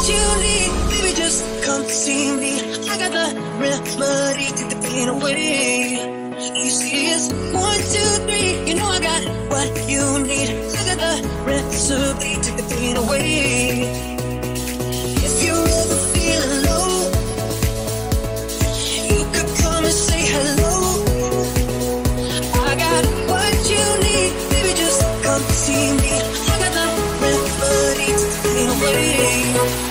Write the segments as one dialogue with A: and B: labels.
A: you need, baby, just come see me. I got the remedy, take the pain away. Easy as 1, 2, 3. You know I got what you need. I got the recipe, take the pain away. If you're ever feeling low, you could come and say hello. I got what you need, baby, just come see me. I got the remedy, take the pain away.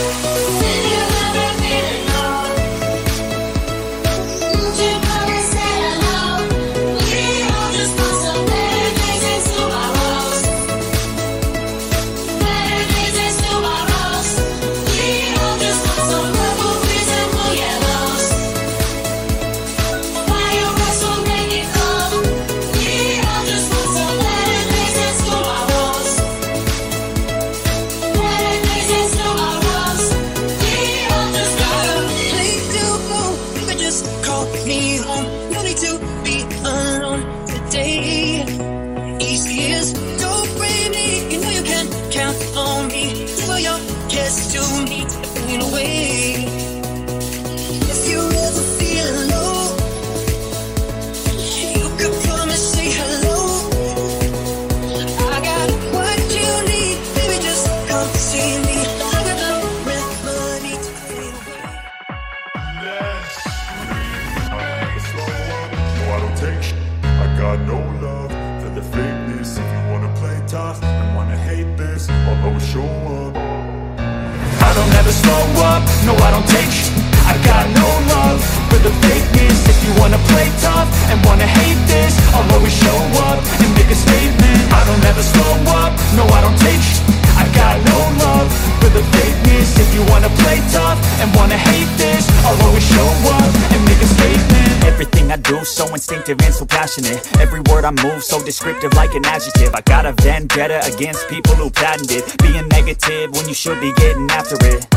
B: No, I don't take sh**. I got no love for the fakeness. If you wanna play tough and wanna hate this, I'll always show up and make a statement. I don't ever slow up, no, I don't take sh**. I got no love for the fakeness. If you wanna play tough and wanna hate this, I'll always show up and make a statement. Everything I do so instinctive and so passionate. Every word I move so descriptive like an adjective. I got a vendetta against people who patented being negative when you should be getting after it.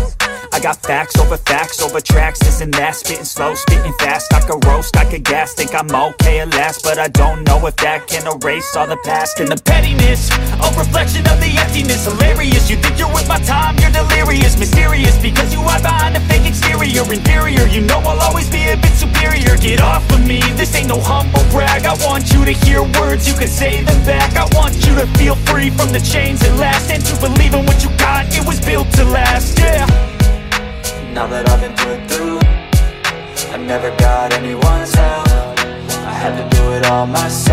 B: I got facts over tracks, this and that. Spitting slow, spitting fast. I could roast, I could gas. Think I'm okay at last, but I don't know if that can erase all the past. And the pettiness, a reflection of the emptiness. Hilarious, you think you're with my time, you're delirious. Mysterious, because you hide behind a fake exterior. Inferior, you know I'll always be a bit superior. Get off of me, this ain't no humble brag. I want you to hear words, you can say them back. I want you to feel free from the chains that last, and to believe in what you got, it was built to last, yeah.
C: Now that I've been put through, I never got anyone's help. I had to do it all myself.